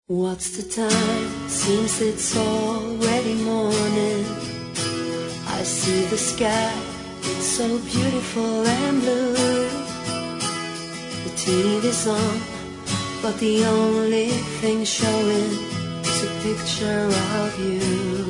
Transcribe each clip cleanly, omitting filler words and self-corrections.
What's the time? Seems it's already morning. I see the sky, it's so beautiful and blue. The TV's on, but the only thing showing is a picture of you.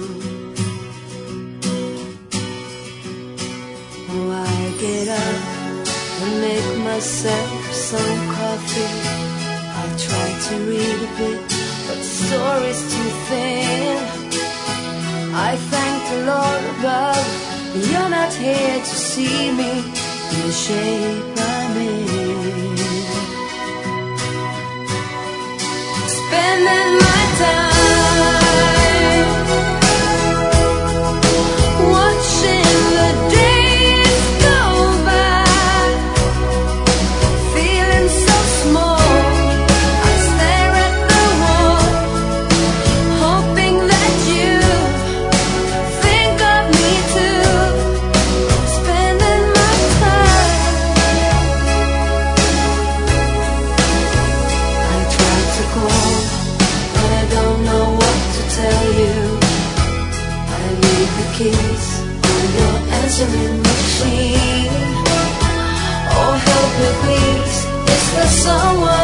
Oh, I get up and make myself some coffee. I try to read a bit, but the story's too thin. I thank the Lord above, you're not here to see me in the shape I'm in. Spending my time watching the days go by, feeling so small. Keys on your answering machine. Oh, help me please, is there someone